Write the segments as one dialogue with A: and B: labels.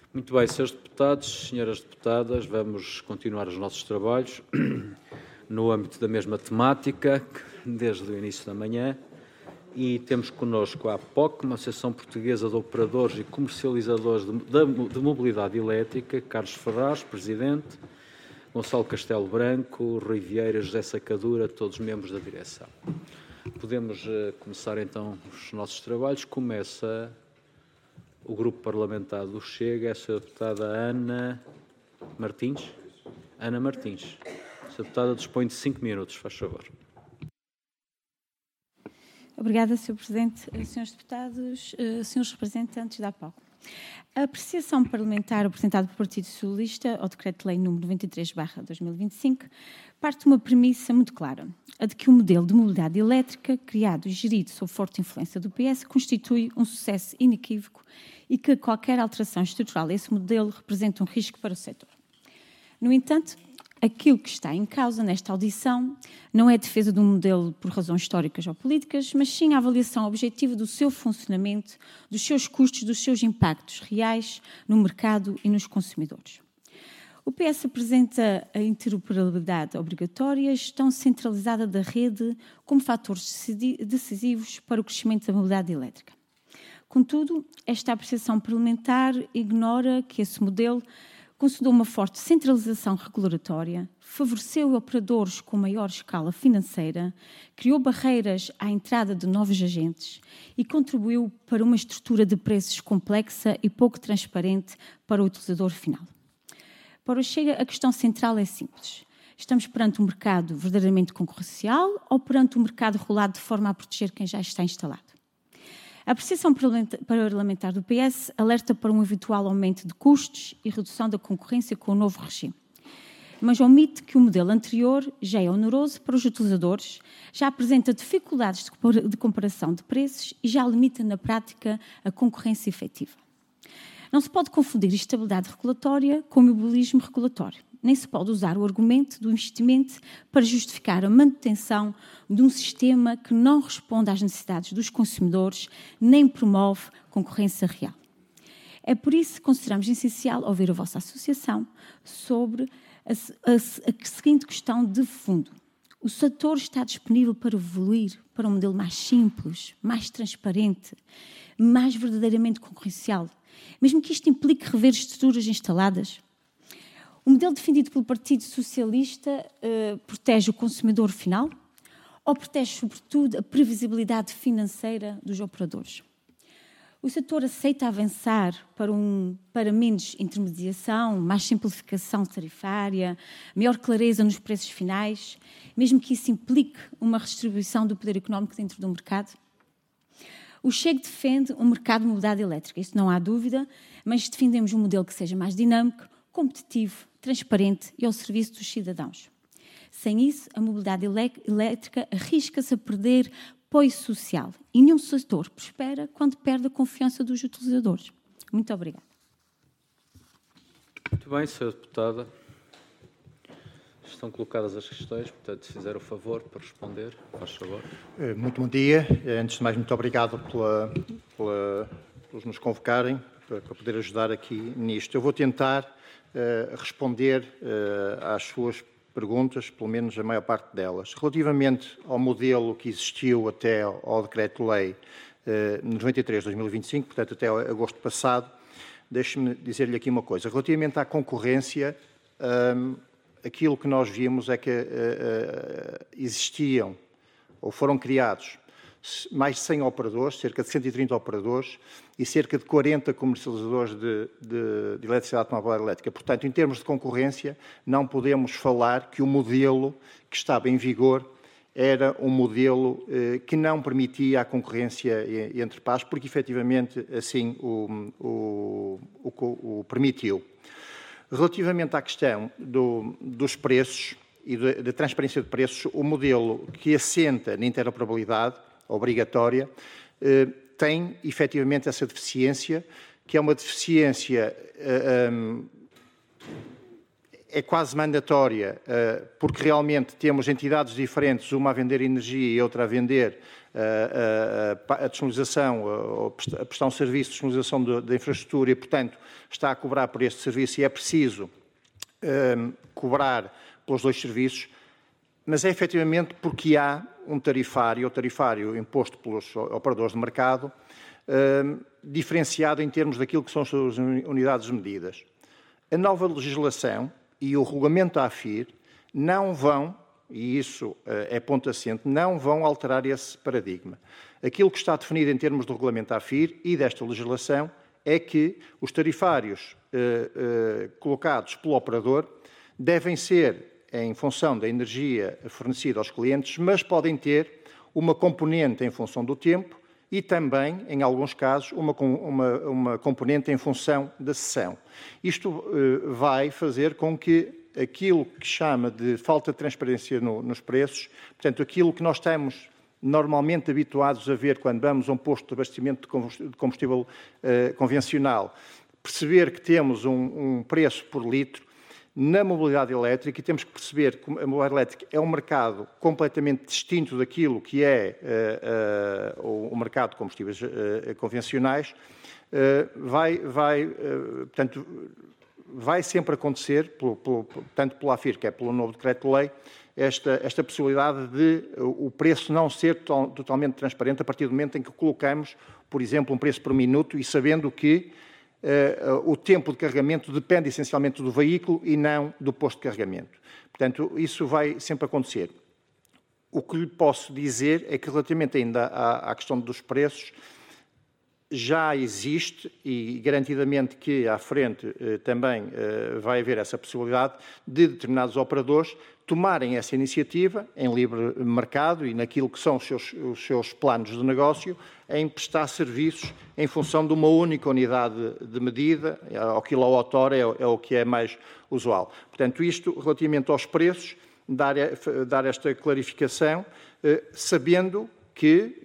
A: Muito bem, senhores deputados, senhoras deputadas, vamos continuar os nossos trabalhos no âmbito da mesma temática, desde o início da manhã, e temos connosco a APOC, uma Associação Portuguesa de Operadores e Comercializadores de Mobilidade Elétrica, Carlos Ferraz, Presidente, Gonçalo Castelo Branco, Rui Vieira, José Sacadura, todos membros da direção. Podemos começar então os nossos trabalhos. Começa o grupo parlamentar do Chega, a senhora deputada Ana Martins. Ana Martins. A senhora deputada dispõe de 5 minutos, faz favor.
B: Obrigada, Sr. Presidente. Senhores deputados, senhores representantes da APOC. A apreciação parlamentar apresentada pelo Partido Socialista ao Decreto-Lei nº 93/2025 parte de uma premissa muito clara, a de que o modelo de mobilidade elétrica, criado e gerido sob forte influência do PS, constitui um sucesso inequívoco e que qualquer alteração estrutural a esse modelo representa um risco para o setor. No entanto, aquilo que está em causa nesta audição não é a defesa de um modelo por razões históricas ou políticas, mas sim a avaliação objetiva do seu funcionamento, dos seus custos, dos seus impactos reais no mercado e nos consumidores. O PS apresenta a interoperabilidade obrigatória e a gestão centralizada da rede como fatores decisivos para o crescimento da mobilidade elétrica. Contudo, esta apreciação parlamentar ignora que esse modelo concedeu uma forte centralização regulatória, favoreceu operadores com maior escala financeira, criou barreiras à entrada de novos agentes e contribuiu para uma estrutura de preços complexa e pouco transparente para o utilizador final. Para o Chega, a questão central é simples. Estamos perante um mercado verdadeiramente concorrencial ou perante um mercado rolado de forma a proteger quem já está instalado? A apreciação parlamentar do PS alerta para um eventual aumento de custos e redução da concorrência com o novo regime, mas omite que o modelo anterior já é oneroso para os utilizadores, já apresenta dificuldades de comparação de preços e já limita na prática a concorrência efetiva. Não se pode confundir estabilidade regulatória com imobilismo regulatório. Nem se pode usar o argumento do investimento para justificar a manutenção de um sistema que não responde às necessidades dos consumidores nem promove concorrência real. É por isso que consideramos essencial ouvir a vossa associação sobre a seguinte questão de fundo. O setor está disponível para evoluir para um modelo mais simples, mais transparente, mais verdadeiramente concorrencial, mesmo que isto implique rever estruturas instaladas? O modelo defendido pelo Partido Socialista protege o consumidor final ou protege, sobretudo, a previsibilidade financeira dos operadores? O setor aceita avançar para menos intermediação, mais simplificação tarifária, maior clareza nos preços finais, mesmo que isso implique uma redistribuição do poder económico dentro do mercado? O Chega defende um mercado de mobilidade elétrica, isso não há dúvida, mas defendemos um modelo que seja mais dinâmico, competitivo, transparente e ao serviço dos cidadãos. Sem isso, a mobilidade elétrica arrisca-se a perder apoio social e nenhum setor prospera quando perde a confiança dos utilizadores. Muito obrigada.
A: Muito bem, senhora deputada. Estão colocadas as questões, portanto, se fizer o favor para responder, faz favor.
C: Muito bom dia. Antes de mais, muito obrigado por nos convocarem, para poder ajudar aqui nisto. Eu vou tentar responder às suas perguntas, pelo menos a maior parte delas. Relativamente ao modelo que existiu até ao Decreto-Lei 93/2025, portanto, até agosto passado, deixe-me dizer-lhe aqui uma coisa. Relativamente à concorrência, aquilo que nós vimos é que existiam ou foram criados mais de 100 operadores, cerca de 130 operadores e cerca de 40 comercializadores de eletricidade móvel elétrica. Portanto, em termos de concorrência, não podemos falar que o modelo que estava em vigor era um modelo que não permitia a concorrência entre pares, porque efetivamente assim o permitiu. Relativamente à questão dos preços e da transparência de preços, o modelo que assenta na interoperabilidade obrigatória tem efetivamente essa deficiência, que é uma deficiência é quase mandatória, porque realmente temos entidades diferentes, uma a vender energia e outra a vender a disponibilização, a prestação de serviço, a disponibilização da infraestrutura e, portanto, está a cobrar por este serviço e é preciso cobrar pelos dois serviços, mas é efetivamente porque há um tarifário, o tarifário imposto pelos operadores de mercado, diferenciado em termos daquilo que são as suas unidades medidas. A nova legislação e o regulamento AFIR não vão, e isso é ponto assente, não vão alterar esse paradigma. Aquilo que está definido em termos do regulamento AFIR e desta legislação é que os tarifários colocados pelo operador devem ser em função da energia fornecida aos clientes, mas podem ter uma componente em função do tempo e também, em alguns casos, uma componente em função da sessão. Isto vai fazer com que aquilo que chama de falta de transparência nos preços, portanto, aquilo que nós estamos normalmente habituados a ver quando vamos a um posto de abastecimento de combustível convencional, perceber que temos um preço por litro, na mobilidade elétrica, e temos que perceber que a mobilidade elétrica é um mercado completamente distinto daquilo que é o mercado de combustíveis convencionais, portanto, vai sempre acontecer, tanto pela AFIR, que é pelo novo decreto-lei, esta possibilidade de o preço não ser totalmente transparente a partir do momento em que colocamos, por exemplo, um preço por minuto e sabendo que o tempo de carregamento depende essencialmente do veículo e não do posto de carregamento. Portanto, isso vai sempre acontecer. O que lhe posso dizer é que, relativamente ainda à questão dos preços, já existe, e garantidamente que à frente também vai haver essa possibilidade de determinados operadores tomarem essa iniciativa em livre mercado e naquilo que são os seus planos de negócio, em prestar serviços em função de uma única unidade de medida, ao quilowatt-hora é o que é mais usual. Portanto, isto relativamente aos preços, dar esta clarificação, sabendo que,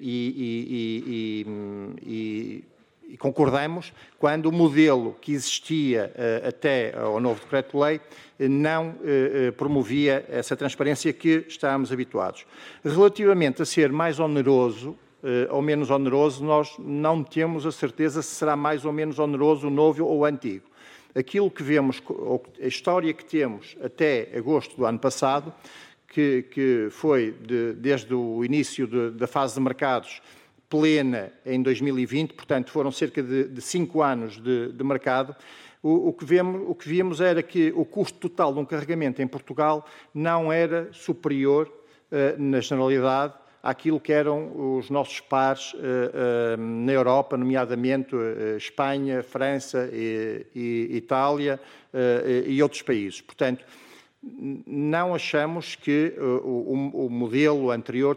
C: e concordamos, quando o modelo que existia até ao novo decreto-lei não promovia essa transparência que estávamos habituados. Relativamente a ser mais oneroso ou menos oneroso, nós não temos a certeza se será mais ou menos oneroso o novo ou o antigo. Aquilo que vemos, a história que temos até agosto do ano passado, que foi desde o início da fase de mercados plena em 2020, portanto foram cerca de 5 anos de mercado, o que vimos era que o custo total de um carregamento em Portugal não era superior, na generalidade, àquilo que eram os nossos pares na Europa, nomeadamente Espanha, França, Itália e outros países. Portanto, não achamos que o modelo anterior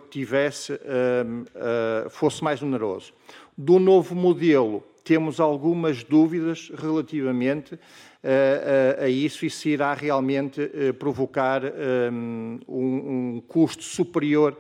C: fosse mais oneroso. Do novo modelo, temos algumas dúvidas relativamente a isso e se irá realmente provocar um custo superior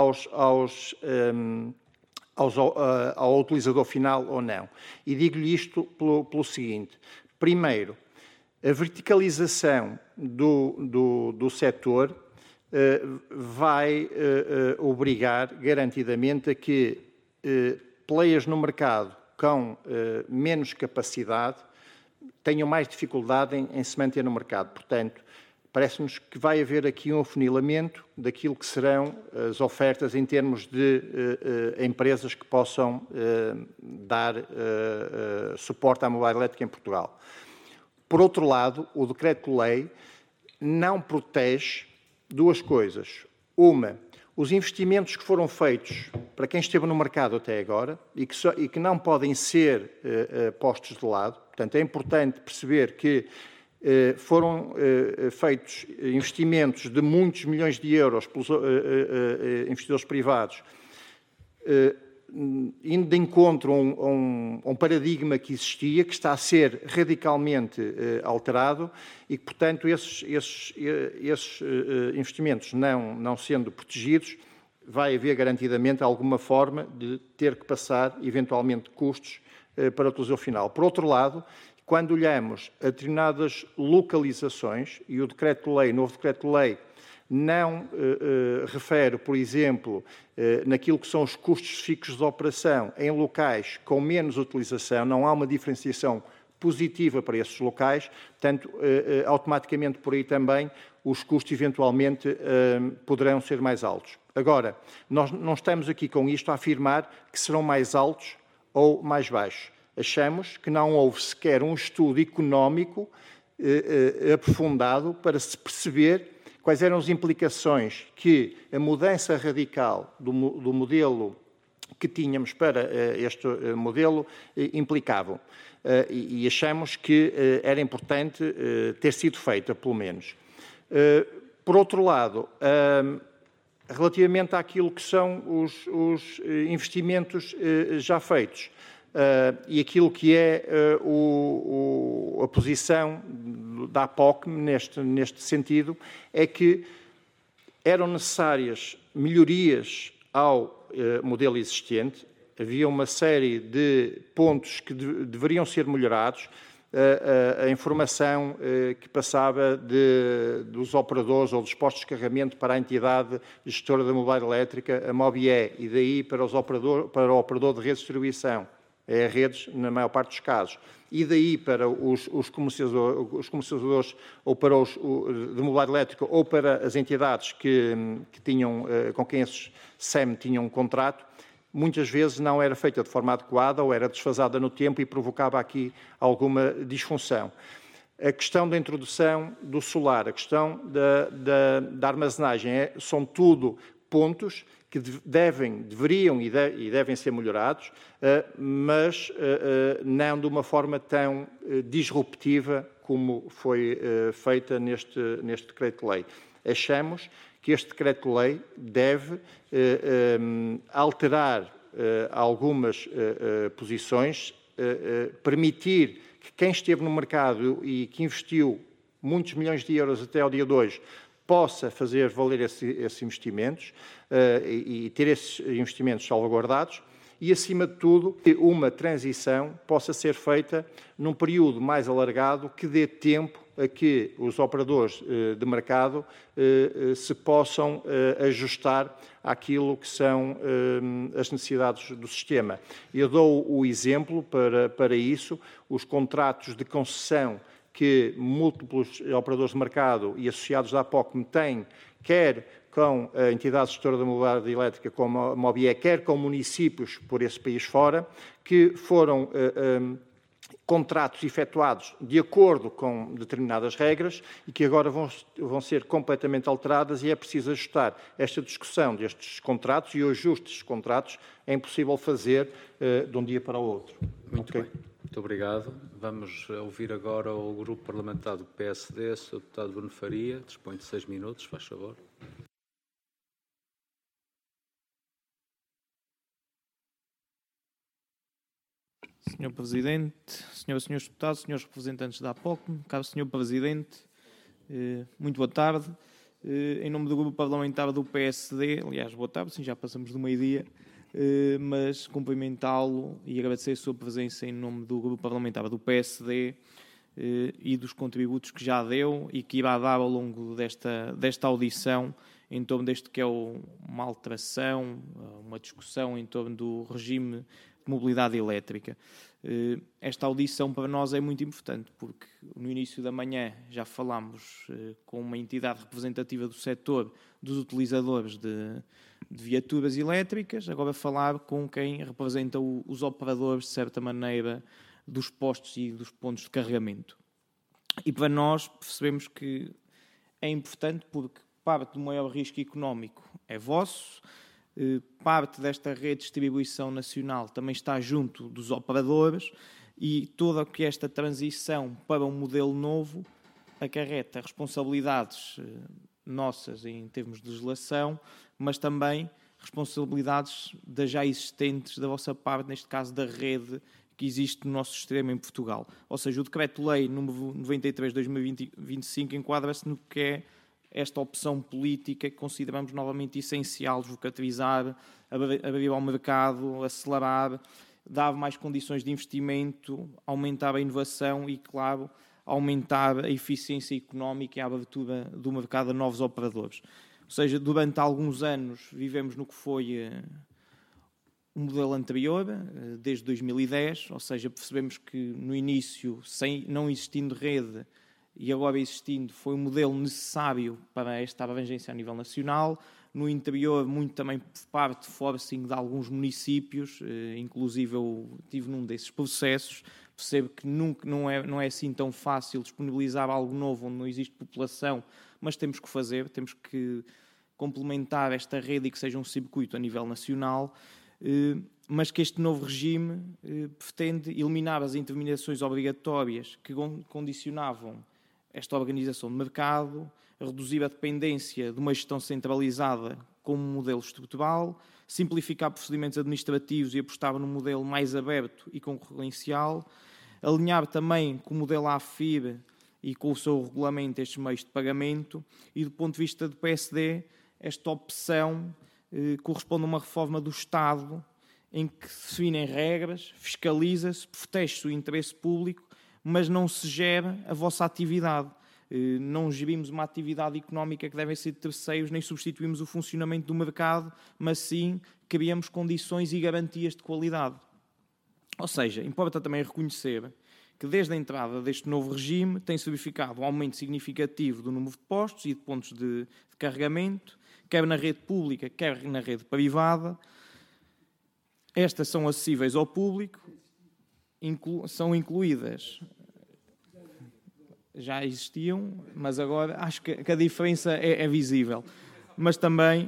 C: ao utilizador final ou não. E digo-lhe isto pelo seguinte. Primeiro, a verticalização do setor vai obrigar, garantidamente, a que players no mercado com menos capacidade tenham mais dificuldade em se manter no mercado. Portanto, parece-nos que vai haver aqui um afunilamento daquilo que serão as ofertas em termos de empresas que possam dar suporte à mobilidade elétrica em Portugal. Por outro lado, o decreto-lei não protege duas coisas. Uma, os investimentos que foram feitos para quem esteve no mercado até agora e que não podem ser postos de lado. Portanto, é importante perceber que foram feitos investimentos de muitos milhões de euros pelos investidores privados, indo de encontro a um paradigma que existia, que está a ser radicalmente alterado e que, portanto, esses investimentos não sendo protegidos, vai haver garantidamente alguma forma de ter que passar, eventualmente, custos para o utilizador final. Por outro lado, quando olhamos a determinadas localizações, e o decreto-lei, o novo decreto-lei, não refere, por exemplo, naquilo que são os custos fixos de operação em locais com menos utilização, não há uma diferenciação positiva para esses locais, portanto, automaticamente por aí também os custos eventualmente poderão ser mais altos. Agora, nós não estamos aqui com isto a afirmar que serão mais altos ou mais baixos. Achamos que não houve sequer um estudo económico aprofundado para se perceber quais eram as implicações que a mudança radical do modelo que tínhamos para este modelo implicavam. E achamos que era importante ter sido feita, pelo menos. Por outro lado, relativamente àquilo que são os investimentos já feitos e aquilo que é a posição da APOC neste sentido, é que eram necessárias melhorias ao modelo existente. Havia uma série de pontos que deveriam ser melhorados. A informação que passava dos operadores ou dos postos de carregamento para a entidade gestora da mobile elétrica, a MOBIE, e daí para o operador de rede de distribuição, é a redes na maior parte dos casos, e daí para os comercializadores ou para os de mobile elétrica ou para as entidades que tinham, com quem esses SEM tinham um contrato, muitas vezes não era feita de forma adequada ou era desfasada no tempo e provocava aqui alguma disfunção. A questão da introdução do solar, a questão da armazenagem, são tudo pontos que deveriam e devem ser melhorados, mas não de uma forma tão disruptiva como foi feita neste decreto-lei. Achamos que este decreto-lei deve alterar algumas posições, permitir que quem esteve no mercado e que investiu muitos milhões de euros até ao dia 2 possa fazer valer esses investimentos e ter esses investimentos salvaguardados e, acima de tudo, que uma transição possa ser feita num período mais alargado que dê tempo a que os operadores de mercado se possam ajustar àquilo que são as necessidades do sistema. Eu dou o exemplo para isso, os contratos de concessão que múltiplos operadores de mercado e associados da APOC têm, quer com a entidade gestora da mobilidade elétrica, como a MOBIE, quer com municípios por esse país fora, que foram contratos efetuados de acordo com determinadas regras e que agora vão ser completamente alteradas e é preciso ajustar esta discussão destes contratos e o ajuste destes contratos é impossível fazer de um dia para o outro.
A: Muito bem. Muito obrigado. Vamos ouvir agora o Grupo Parlamentar do PSD, o Sr. Deputado Bruno Faria. Dispõe de 6 minutos, faz favor.
D: Senhor Presidente, senhoras e senhores deputados, senhores representantes da APOC, caro Senhor Presidente, muito boa tarde. Em nome do Grupo Parlamentar do PSD, aliás, boa tarde, sim, já passamos do meio-dia, mas cumprimentá-lo e agradecer a sua presença em nome do Grupo Parlamentar do PSD e dos contributos que já deu e que irá dar ao longo desta audição em torno deste que é uma alteração, uma discussão em torno do regime de mobilidade elétrica. Esta audição para nós é muito importante porque no início da manhã já falámos com uma entidade representativa do setor dos utilizadores de viaturas elétricas, agora falar com quem representa os operadores, de certa maneira, dos postos e dos pontos de carregamento. E para nós percebemos que é importante porque parte do maior risco económico é vosso, parte desta rede de distribuição nacional também está junto dos operadores e toda que esta transição para um modelo novo acarreta responsabilidades nossas em termos de legislação, mas também responsabilidades das já existentes da vossa parte, neste caso da rede que existe no nosso sistema em Portugal. Ou seja, o Decreto-Lei número 93 de 2025 enquadra-se no que é esta opção política que consideramos novamente essencial, desburocratizar, abrir ao mercado, acelerar, dar mais condições de investimento, aumentar a inovação e, claro, aumentar a eficiência económica e a abertura do mercado a novos operadores. Ou seja, durante alguns anos vivemos no que foi o modelo anterior, desde 2010, ou seja, percebemos que no início, não existindo rede e agora existindo, foi um modelo necessário para esta abrangência a nível nacional. No interior, muito também por parte de forcing de alguns municípios, inclusive eu estive num desses processos. Percebo que não é assim tão fácil disponibilizar algo novo onde não existe população, mas temos que fazer, temos que complementar esta rede e que seja um circuito a nível nacional, mas que este novo regime pretende eliminar as intermediações obrigatórias que condicionavam esta organização de mercado, reduzir a dependência de uma gestão centralizada como modelo estrutural, simplificar procedimentos administrativos e apostar num modelo mais aberto e concorrencial, alinhar também com o modelo AFIR e com o seu regulamento estes meios de pagamento e, do ponto de vista do PSD, esta opção corresponde a uma reforma do Estado em que se definem regras, fiscaliza-se, protege-se o interesse público, mas não se gera a vossa atividade. Não gerimos uma atividade económica que deve ser de terceiros, nem substituímos o funcionamento do mercado, mas sim criamos condições e garantias de qualidade. Ou seja, importa também reconhecer que desde a entrada deste novo regime tem-se verificado um aumento significativo do número de postos e de pontos de carregamento, quer na rede pública, quer na rede privada. Estas são acessíveis ao público, são incluídas... Já existiam, mas agora acho que a diferença é visível. Mas também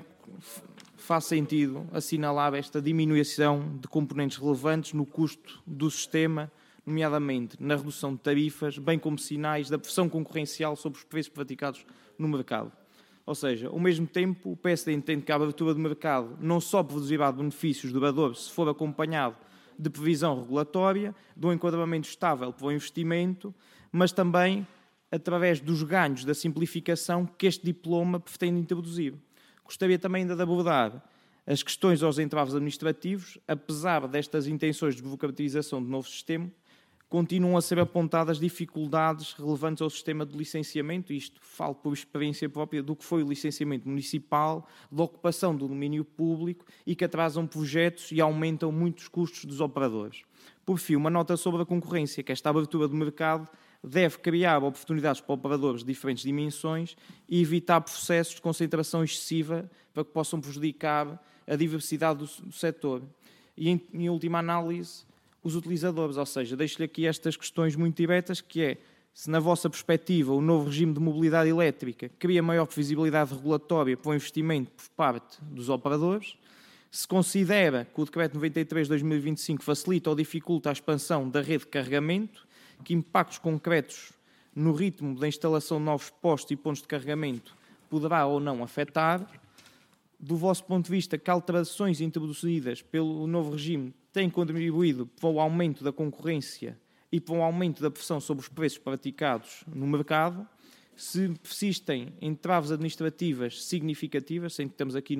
D: faz sentido assinalar esta diminuição de componentes relevantes no custo do sistema, nomeadamente na redução de tarifas, bem como sinais da pressão concorrencial sobre os preços praticados no mercado. Ou seja, ao mesmo tempo, o PSD entende que a abertura do mercado não só produzirá benefícios duradouros se for acompanhado de previsão regulatória, de um enquadramento estável para o investimento, mas também através dos ganhos da simplificação que este diploma pretende introduzir. Gostaria também de abordar as questões aos entraves administrativos. Apesar destas intenções de burocratização do novo sistema, continuam a ser apontadas dificuldades relevantes ao sistema de licenciamento, isto falo por experiência própria do que foi o licenciamento municipal, da ocupação do domínio público e que atrasam projetos e aumentam muito os custos dos operadores. Por fim, uma nota sobre a concorrência, que esta abertura do mercado deve criar oportunidades para operadores de diferentes dimensões e evitar processos de concentração excessiva para que possam prejudicar a diversidade do setor. E, em última análise, os utilizadores, ou seja, deixo-lhe aqui estas questões muito diretas, que é, se na vossa perspectiva o novo regime de mobilidade elétrica cria maior previsibilidade regulatória para o investimento por parte dos operadores, se considera que o Decreto 93/2025 facilita ou dificulta a expansão da rede de carregamento, que impactos concretos no ritmo da instalação de novos postos e pontos de carregamento poderá ou não afetar. Do vosso ponto de vista, que alterações introduzidas pelo novo regime têm contribuído para o aumento da concorrência e para o aumento da pressão sobre os preços praticados no mercado? Se persistem entraves administrativas significativas, sendo que estamos aqui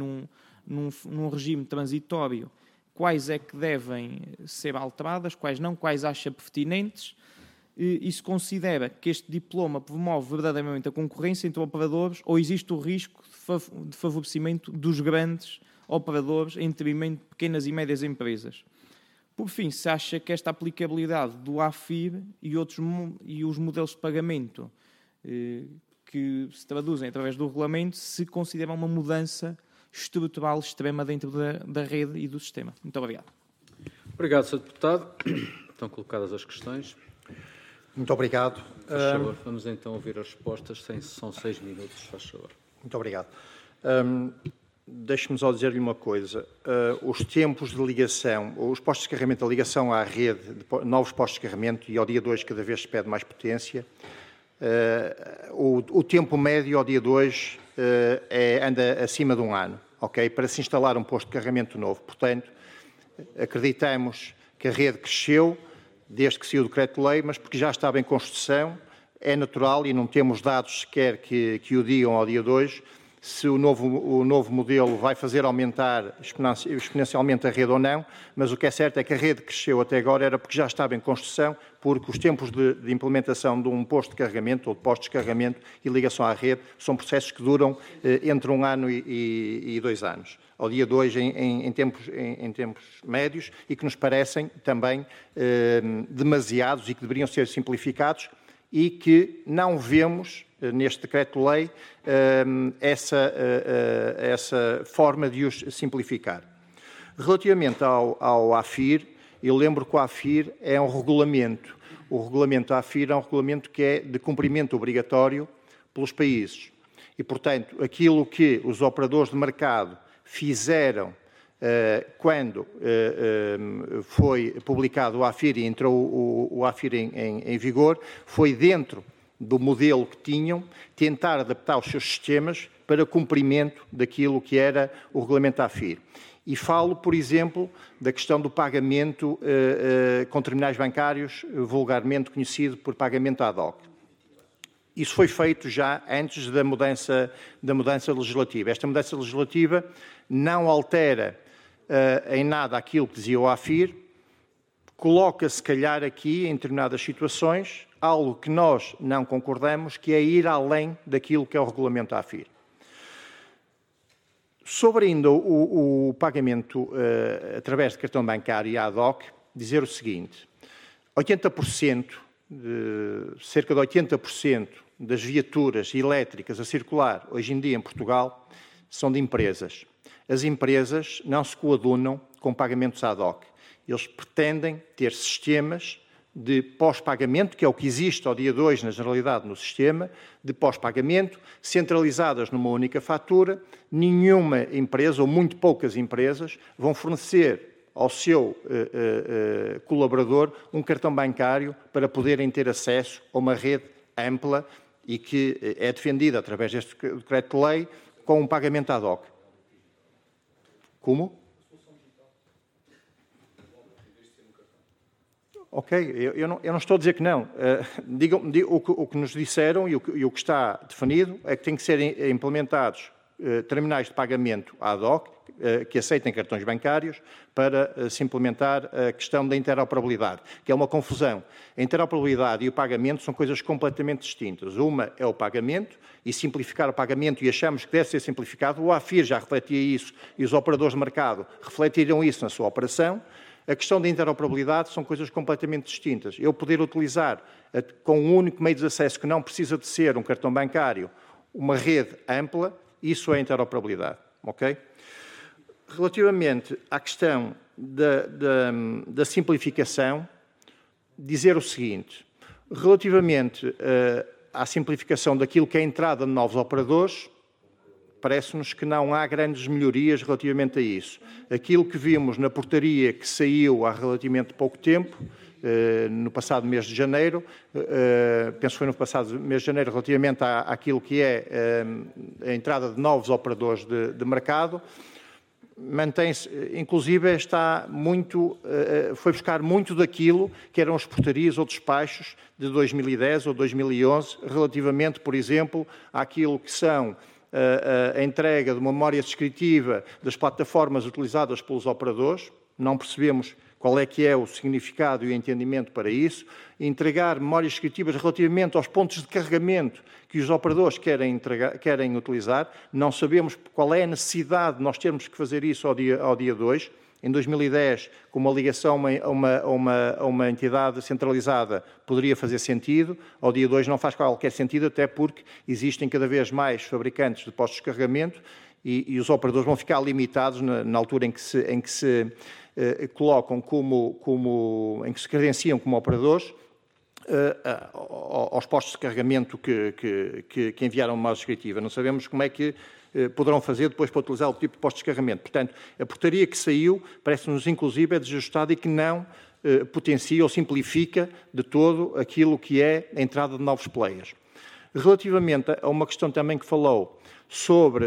D: num regime transitório, quais é que devem ser alteradas, quais não, quais acha pertinentes? E se considera que este diploma promove verdadeiramente a concorrência entre operadores ou existe o risco de favorecimento dos grandes operadores em detrimento de pequenas e médias empresas? Por fim, se acha que esta aplicabilidade do AFIR e os modelos de pagamento que se traduzem através do regulamento se consideram uma mudança estrutural extrema dentro da rede e do sistema? Muito obrigado.
A: Obrigado, Sr. Deputado. Estão colocadas as questões.
C: Muito obrigado.
A: Faz favor, vamos então ouvir as respostas. São 6 minutos, faz favor.
C: Muito obrigado. Deixe-me só dizer-lhe uma coisa. Os tempos de ligação, os postos de carregamento, a ligação à rede, novos postos de carregamento, e ao dia 2 cada vez se pede mais potência, o tempo médio ao dia 2 anda acima de 1 ano, ok? Para se instalar um posto de carregamento novo. Portanto, acreditamos que a rede cresceu desde que saiu o decreto-lei, mas porque já estava em construção, é natural e não temos dados sequer que o digam ao dia 2, se o novo modelo vai fazer aumentar exponencialmente a rede ou não, mas o que é certo é que a rede cresceu até agora era porque já estava em construção, porque os tempos de implementação de um posto de carregamento ou de postos de carregamento e ligação à rede são processos que duram entre 1 ano e 2 anos. Ao dia 2 em tempos médios e que nos parecem também demasiados e que deveriam ser simplificados e que não vemos neste decreto-lei essa forma de os simplificar. Relativamente ao AFIR, eu lembro que o AFIR é um regulamento. O regulamento AFIR é um regulamento que é de cumprimento obrigatório pelos países. E, portanto, aquilo que os operadores de mercado fizeram quando foi publicado o AFIR e entrou o AFIR em vigor, foi dentro do modelo que tinham, tentar adaptar os seus sistemas para cumprimento daquilo que era o regulamento AFIR. E falo, por exemplo, da questão do pagamento com terminais bancários, vulgarmente conhecido por pagamento ad hoc. Isso foi feito já antes da mudança legislativa. Esta mudança legislativa não altera em nada aquilo que dizia o AFIR, coloca, se calhar, aqui, em determinadas situações, algo que nós não concordamos, que é ir além daquilo que é o regulamento AFIR. Sobre ainda o pagamento através de cartão bancário ad hoc, dizer o seguinte: cerca de 80% das viaturas elétricas a circular hoje em dia em Portugal são de empresas. As empresas não se coadunam com pagamentos ad hoc. Eles pretendem ter sistemas de pós-pagamento, que é o que existe ao dia 2, na generalidade, no sistema, de pós-pagamento, centralizadas numa única fatura. Nenhuma empresa, ou muito poucas empresas, vão fornecer ao seu colaborador um cartão bancário para poderem ter acesso a uma rede ampla e que é defendida através deste decreto-lei com um pagamento ad hoc. Como? Ok, eu não estou a dizer que não. O que nos disseram e o que está definido é que tem que ser implementados terminais de pagamento ad hoc, que aceitem cartões bancários, para se implementar a questão da interoperabilidade, que é uma confusão. A interoperabilidade e o pagamento são coisas completamente distintas. Uma é o pagamento, e simplificar o pagamento, e achamos que deve ser simplificado. O AFIR já refletia isso, e os operadores de mercado refletiram isso na sua operação. A questão da interoperabilidade são coisas completamente distintas. Eu poder utilizar, com um único meio de acesso que não precisa de ser um cartão bancário, uma rede ampla, isso é interoperabilidade. Ok? Relativamente à questão da simplificação, dizer o seguinte: relativamente à simplificação daquilo que é a entrada de novos operadores, parece-nos que não há grandes melhorias relativamente a isso. Aquilo que vimos na portaria que saiu há relativamente pouco tempo, no passado mês de janeiro, penso que foi no passado mês de janeiro, relativamente àquilo que é a entrada de novos operadores de mercado, mantém-se, inclusive foi buscar muito daquilo que eram as portarias ou despachos de 2010 ou 2011, relativamente, por exemplo, àquilo que são a entrega de uma memória descritiva das plataformas utilizadas pelos operadores. Não percebemos qual é que é o significado e o entendimento para isso. Entregar memórias descritivas relativamente aos pontos de carregamento que os operadores querem utilizar. Não sabemos qual é a necessidade de nós termos que fazer isso ao dia 2. Em 2010, com uma ligação a uma entidade centralizada, poderia fazer sentido. Ao dia 2 não faz qualquer sentido, até porque existem cada vez mais fabricantes de postos de carregamento e os operadores vão ficar limitados na altura em que se colocam em que se credenciam como operadores aos postos de carregamento que enviaram uma descritiva. Não sabemos como é que poderão fazer depois para utilizar o tipo de postos de carregamento. Portanto, a portaria que saiu parece-nos, inclusive, desajustada e que não potencia ou simplifica de todo aquilo que é a entrada de novos players. Relativamente a uma questão também que falou sobre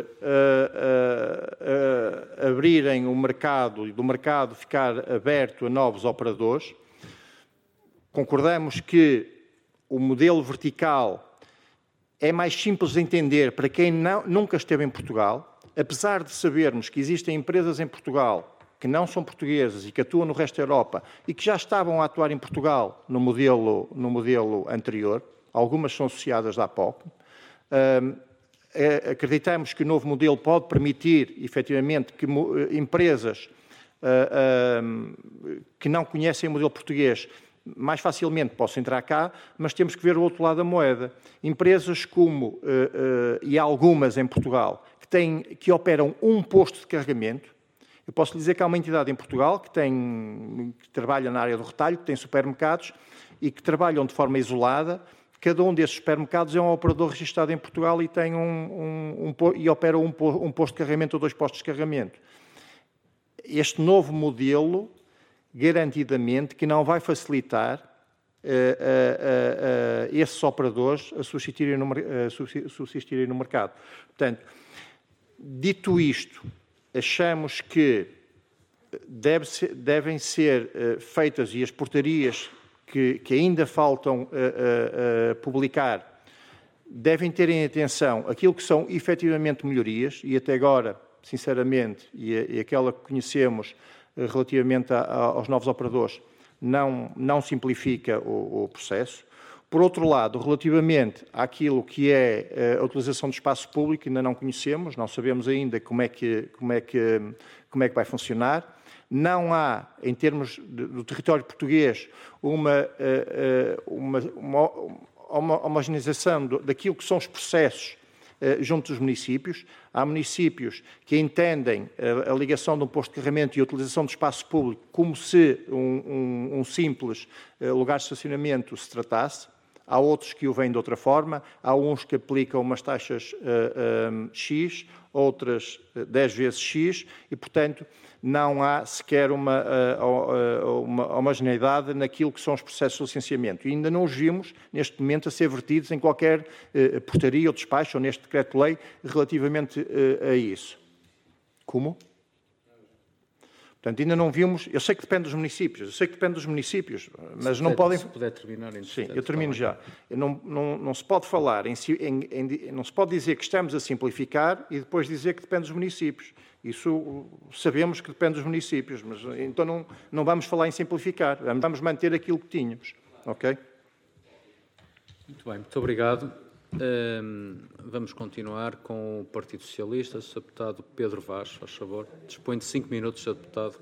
C: abrirem o mercado e do mercado ficar aberto a novos operadores, concordamos que o modelo vertical é mais simples de entender para quem nunca esteve em Portugal, apesar de sabermos que existem empresas em Portugal que não são portuguesas e que atuam no resto da Europa e que já estavam a atuar em Portugal no modelo anterior, algumas são associadas à APOC. Acreditamos que o novo modelo pode permitir, efetivamente, que empresas que não conhecem o modelo português mais facilmente possam entrar cá, mas temos que ver o outro lado da moeda. Empresas como, e há algumas em Portugal, que operam um posto de carregamento. Eu posso lhe dizer que há uma entidade em Portugal que trabalha na área do retalho, que tem supermercados e que trabalham de forma isolada. Cada um desses supermercados é um operador registado em Portugal e tem e opera um posto de carregamento ou 2 postos de carregamento. Este novo modelo, garantidamente, que não vai facilitar esses operadores a subsistirem no mercado. Portanto, dito isto, achamos que devem ser feitas, e as portarias que ainda faltam publicar, devem ter em atenção aquilo que são efetivamente melhorias, e até agora, sinceramente, e aquela que conhecemos relativamente aos novos operadores, não simplifica o processo. Por outro lado, relativamente àquilo que é a utilização do espaço público, ainda não conhecemos, não sabemos ainda como é que vai funcionar. Não há, em termos do território português, uma homogeneização daquilo que são os processos junto dos municípios. Há municípios que entendem a ligação de um posto de carregamento e a utilização do espaço público como se um simples lugar de estacionamento se tratasse. Há outros que o veem de outra forma, há uns que aplicam umas taxas X, outras 10 vezes X, e, portanto, não há sequer uma homogeneidade naquilo que são os processos de licenciamento. E ainda não os vimos, neste momento, a ser vertidos em qualquer portaria ou despacho, ou neste decreto-lei, relativamente a isso. Como? Portanto, ainda não vimos... Eu sei que depende dos municípios, mas não podem...
A: Se puder terminar...
C: Sim, eu termino já. Não se pode falar, não se pode dizer que estamos a simplificar e depois dizer que depende dos municípios. Isso sabemos que depende dos municípios, mas então não vamos falar em simplificar, vamos manter aquilo que tínhamos. Ok?
A: Muito bem, muito obrigado. Vamos continuar com o Partido Socialista. Sr. Deputado Pedro Vaz, faz favor. Dispõe de 5 minutos, Sr. Deputado.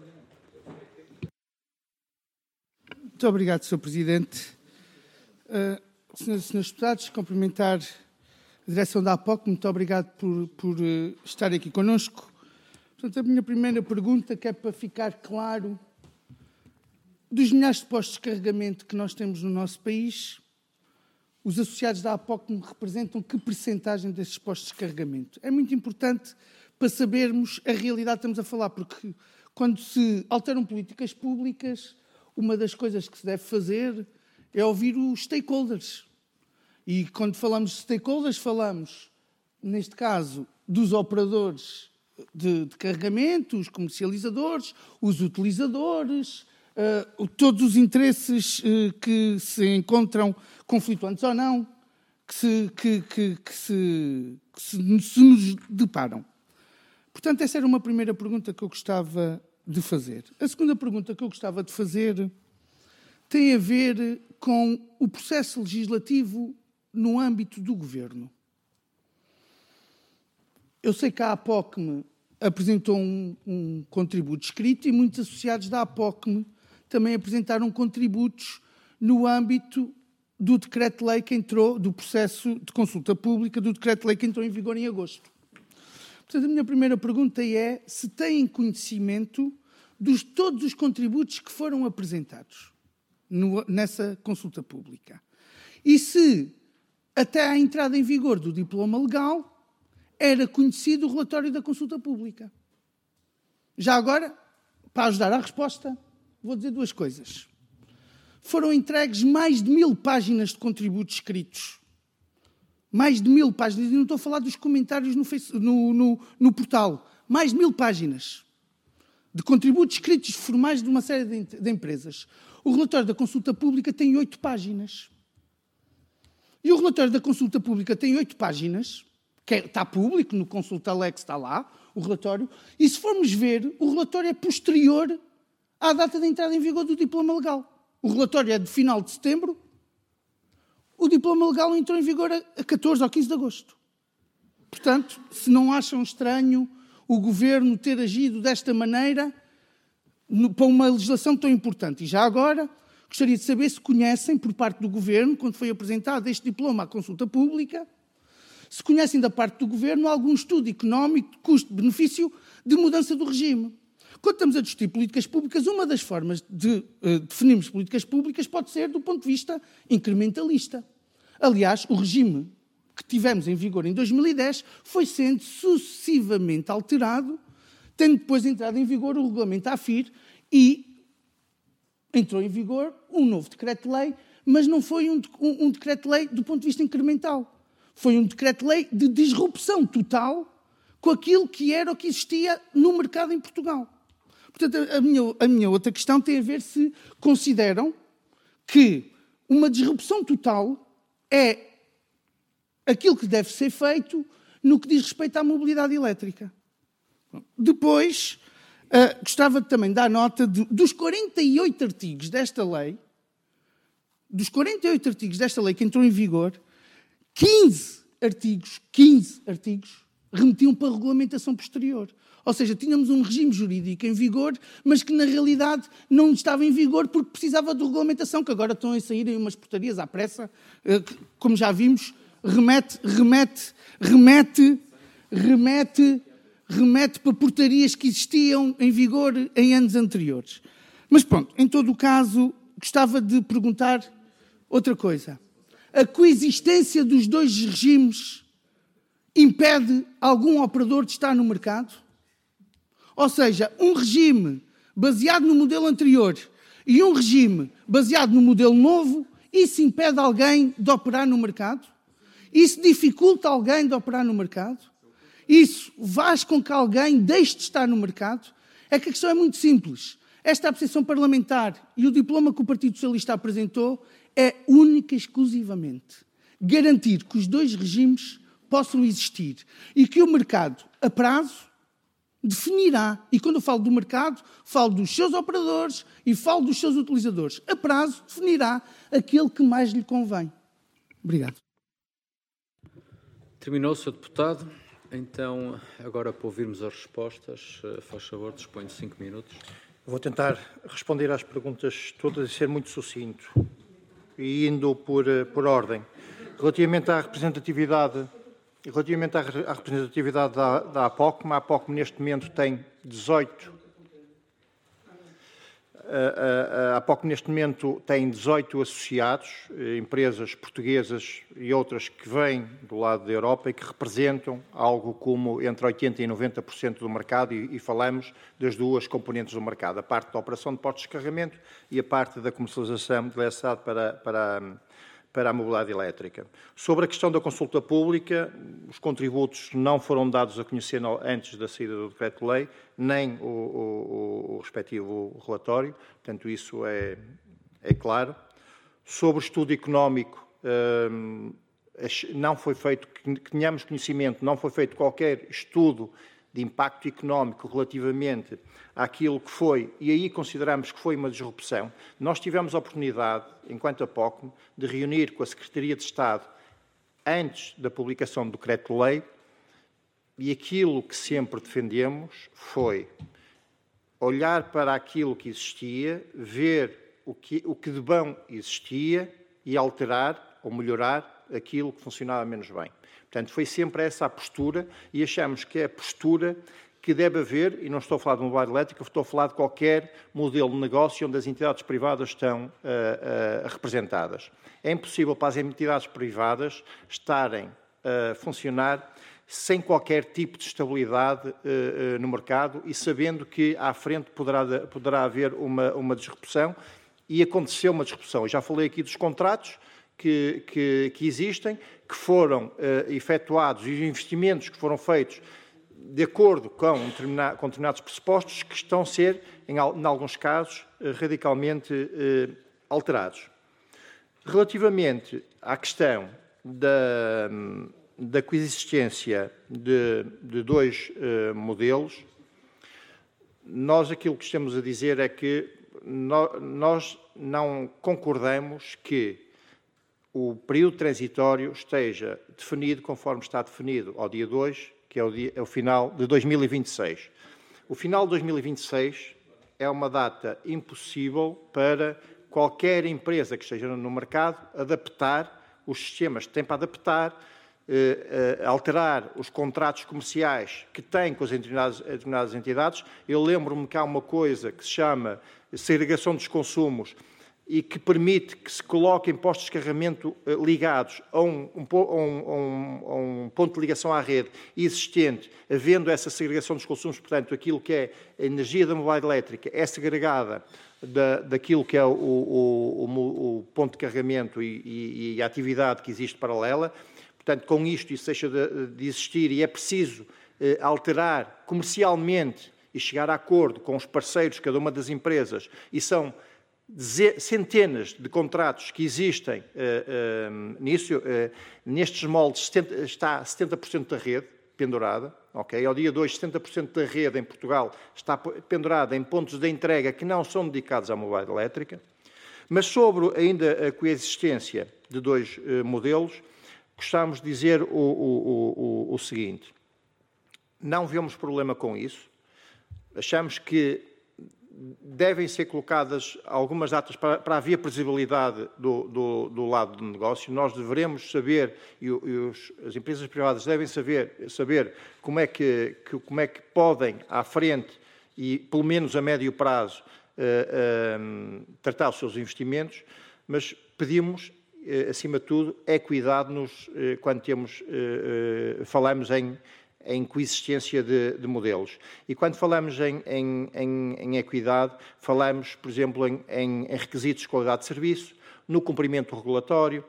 E: Muito obrigado, Sr. Presidente. Senhoras e senhores deputados, cumprimentar a direção da APOC. Muito obrigado por estar aqui connosco. Portanto, a minha primeira pergunta, que é para ficar claro, dos milhares de postos de carregamento que nós temos no nosso país, os associados da APOC representam que percentagem desses postos de carregamento? É muito importante para sabermos a realidade que estamos a falar, porque quando se alteram políticas públicas, uma das coisas que se deve fazer é ouvir os stakeholders. E quando falamos de stakeholders, falamos, neste caso, dos operadores de carregamento, os comercializadores, os utilizadores, todos os interesses que se encontram conflituantes ou não, que se nos deparam. Portanto, essa era uma primeira pergunta que eu gostava de fazer. A segunda pergunta que eu gostava de fazer tem a ver com o processo legislativo no âmbito do Governo. Eu sei que a APOCME apresentou um contributo escrito e muitos associados da APOCME também apresentaram contributos no âmbito do decreto-lei que entrou, do processo de consulta pública, do decreto-lei que entrou em vigor em agosto. Portanto, a minha primeira pergunta é se têm conhecimento de todos os contributos que foram apresentados nessa consulta pública. E se, até à entrada em vigor do diploma legal, era conhecido o relatório da consulta pública. Já agora, para ajudar à resposta, vou dizer duas coisas. Foram entregues mais de 1000 páginas de contributos escritos. Mais de 1000 páginas. E não estou a falar dos comentários no portal. Mais de 1000 páginas de contributos escritos formais de uma série de empresas. O relatório da consulta pública tem 8 páginas. E o relatório da consulta pública tem 8 páginas que está público, no Consulta-Lex está lá, o relatório, e se formos ver, o relatório é posterior à data de entrada em vigor do diploma legal. O relatório é de final de setembro, o diploma legal entrou em vigor a 14 ou 15 de agosto. Portanto, se não acham estranho o Governo ter agido desta maneira para uma legislação tão importante. E já agora, gostaria de saber se conhecem, por parte do Governo, quando foi apresentado este diploma à consulta pública, se conhecem da parte do Governo algum estudo económico de custo-benefício de mudança do regime. Quando estamos a discutir políticas públicas, uma das formas de definirmos políticas públicas pode ser do ponto de vista incrementalista. Aliás, o regime que tivemos em vigor em 2010 foi sendo sucessivamente alterado, tendo depois entrado em vigor o regulamento AFIR e entrou em vigor um novo decreto-lei, mas não foi um decreto-lei do ponto de vista incremental. Foi um decreto-lei de disrupção total com aquilo que era o que existia no mercado em Portugal. Portanto, a minha outra questão tem a ver se consideram que uma disrupção total é aquilo que deve ser feito no que diz respeito à mobilidade elétrica. Depois, gostava também de dar nota dos 48 artigos desta lei, que entrou em vigor, 15 artigos remetiam para a regulamentação posterior. Ou seja, tínhamos um regime jurídico em vigor, mas que na realidade não estava em vigor porque precisava de regulamentação, que agora estão a sair em umas portarias à pressa, como já vimos, remete para portarias que existiam em vigor em anos anteriores. Mas pronto, em todo o caso, gostava de perguntar outra coisa. A coexistência dos dois regimes impede algum operador de estar no mercado? Ou seja, um regime baseado no modelo anterior e um regime baseado no modelo novo, isso impede alguém de operar no mercado? Isso dificulta alguém de operar no mercado? Isso faz com que alguém deixe de estar no mercado? É que a questão é muito simples. Esta apreciação parlamentar e o diploma que o Partido Socialista apresentou é única e exclusivamente garantir que os dois regimes possam existir e que o mercado, a prazo, definirá, e quando eu falo do mercado, falo dos seus operadores e falo dos seus utilizadores. A prazo, definirá aquele que mais lhe convém. Obrigado.
A: Terminou, Sr. Deputado. Então, agora para ouvirmos as respostas, faz favor, dispõe de 5 minutos.
C: Vou tentar responder às perguntas todas e ser muito sucinto, e indo por ordem. Relativamente à representatividade da APOCM, a APOCM neste momento tem 18. A APOCM neste momento tem 18 associados, empresas portuguesas e outras que vêm do lado da Europa e que representam algo como entre 80% e 90% do mercado, e falamos das duas componentes do mercado, a parte da operação de postos de carregamento e a parte da comercialização de eletricidade para a mobilidade elétrica. Sobre a questão da consulta pública, os contributos não foram dados a conhecer antes da saída do decreto-lei, nem o respectivo relatório, portanto isso é claro. Sobre o estudo económico, não foi feito, que tenhamos conhecimento, não foi feito qualquer estudo de impacto económico relativamente àquilo que foi, e aí consideramos que foi uma disrupção. Nós tivemos a oportunidade, enquanto APOCM, de reunir com a Secretaria de Estado antes da publicação do decreto-lei, e aquilo que sempre defendemos foi olhar para aquilo que existia, ver o que de bom existia e alterar ou melhorar aquilo que funcionava menos bem. Portanto, foi sempre essa a postura, e achamos que é a postura que deve haver, e não estou a falar de mobilidade elétrica, estou a falar de qualquer modelo de negócio onde as entidades privadas estão representadas. É impossível para as entidades privadas estarem a funcionar sem qualquer tipo de estabilidade no mercado e sabendo que à frente poderá haver uma disrupção, e aconteceu uma disrupção. Eu já falei aqui dos contratos que existem, que foram efetuados, e os investimentos que foram feitos de acordo com determinados pressupostos que estão a ser, em alguns casos, radicalmente alterados. Relativamente à questão da coexistência de dois modelos, nós aquilo que estamos a dizer é que nós não concordamos que o período transitório esteja definido conforme está definido ao dia 2, que é o final de 2026. O final de 2026 é uma data impossível para qualquer empresa que esteja no mercado adaptar os sistemas que tem para adaptar, alterar os contratos comerciais que tem com as determinadas entidades. Eu lembro-me que há uma coisa que se chama segregação dos consumos e que permite que se coloquem postos de carregamento ligados a um ponto de ligação à rede existente, havendo essa segregação dos consumos. Portanto, aquilo que é a energia da mobilidade elétrica é segregada daquilo que é o ponto de carregamento e a atividade que existe paralela. Portanto, com isto, isso deixa de existir e é preciso alterar comercialmente e chegar a acordo com os parceiros de cada uma das empresas, e são centenas de contratos que existem nisso. Nestes moldes está 70% da rede pendurada. Okay? Ao dia 2, 70% da rede em Portugal está pendurada em pontos de entrega que não são dedicados à mobilidade elétrica. Mas sobre ainda a coexistência de dois modelos, gostamos de dizer o seguinte: não vemos problema com isso. Achamos que devem ser colocadas algumas datas para haver previsibilidade do lado do negócio. Nós devemos saber, e as empresas privadas devem saber como é que podem, à frente e pelo menos a médio prazo, tratar os seus investimentos, mas pedimos, acima de tudo, cuidado quando falamos em coexistência de modelos. E quando falamos em equidade, falamos, por exemplo, em requisitos de qualidade de serviço, no cumprimento regulatório,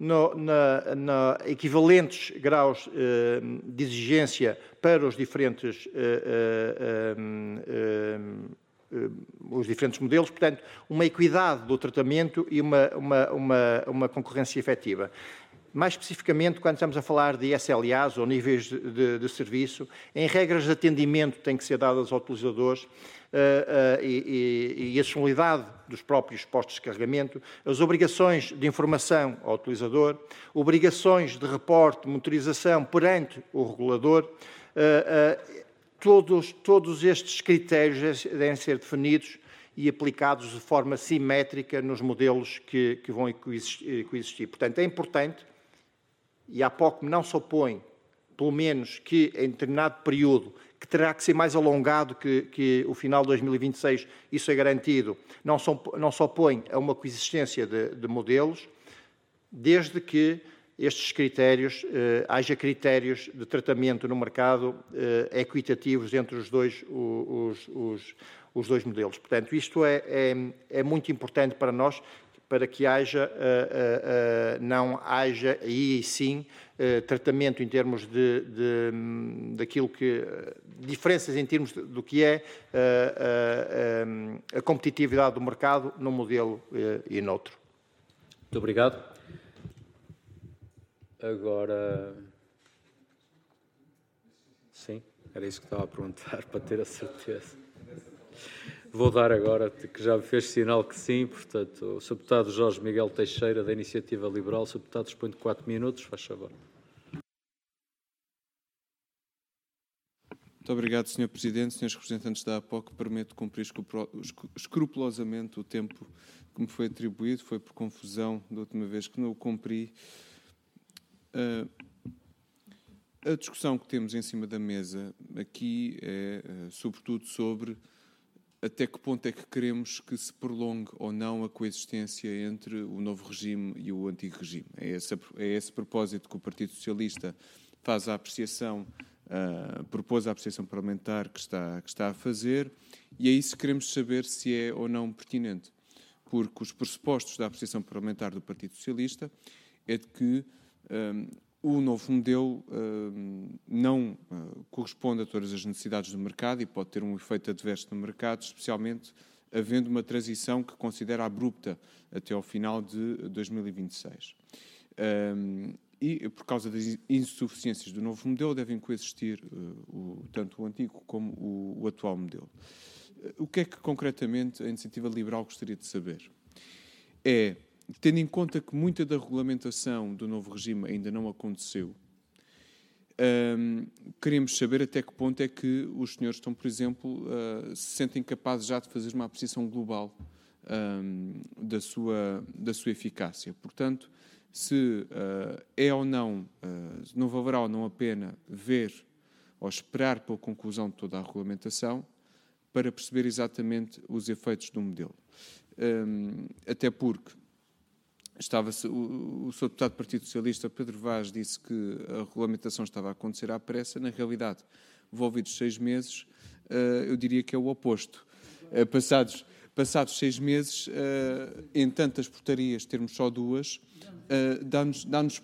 C: na equivalentes graus de exigência para os diferentes modelos. Portanto, uma equidade do tratamento e uma concorrência efetiva. Mais especificamente, quando estamos a falar de SLAs, ou níveis de serviço, em regras de atendimento têm que ser dadas aos utilizadores e a disponibilidade dos próprios postos de carregamento, as obrigações de informação ao utilizador, obrigações de reporte, monitorização perante o regulador. Todos estes critérios devem ser definidos e aplicados de forma simétrica nos modelos que vão coexistir. Portanto, é importante, e a APOCM não se opõe, pelo menos que em determinado período, que terá que ser mais alongado que o final de 2026, isso é garantido, não se opõe a uma coexistência de modelos, desde que estes critérios, haja critérios de tratamento no mercado equitativos entre os dois modelos. Portanto, isto é muito importante para nós, para que não haja, aí sim, tratamento em termos daquilo que... diferenças em termos do que é a competitividade do mercado num modelo e noutro.
A: Muito obrigado. Agora... Sim, era isso que estava a perguntar, para ter a certeza. Vou dar agora, que já me fez sinal que sim, portanto, o Sr. Deputado Jorge Miguel Teixeira, da Iniciativa Liberal. Sr. Deputado, dispõe de 4 minutos, faz favor.
F: Muito obrigado, Sr. Presidente. Senhores representantes da APOC, prometo cumprir escrupulosamente o tempo que me foi atribuído. Foi por confusão da última vez que não o cumpri. A discussão que temos em cima da mesa aqui é, sobretudo, sobre até que ponto é que queremos que se prolongue ou não a coexistência entre o novo regime e o antigo regime. É esse propósito que o Partido Socialista faz a apreciação, propôs a apreciação parlamentar que está a fazer, e é isso que queremos saber se é ou não pertinente, porque os pressupostos da apreciação parlamentar do Partido Socialista é de que o novo modelo não corresponde a todas as necessidades do mercado e pode ter um efeito adverso no mercado, especialmente havendo uma transição que considera abrupta até ao final de 2026. e, por causa das insuficiências do novo modelo, devem coexistir tanto o antigo como o atual modelo. O que é que, concretamente, a Iniciativa Liberal gostaria de saber? É, tendo em conta que muita da regulamentação do novo regime ainda não aconteceu, queremos saber até que ponto é que os senhores estão, por exemplo, se sentem capazes já de fazer uma apreciação global da sua eficácia. Portanto, se é ou não, se não valerá ou não a pena ver ou esperar pela conclusão de toda a regulamentação para perceber exatamente os efeitos do modelo. Até porque o Sr. Deputado do Partido Socialista, Pedro Vaz, disse que a regulamentação estava a acontecer à pressa. Na realidade, envolvidos 6 meses, eu diria que é o oposto. Passados 6 meses, em tantas portarias, termos só 2, dá-nos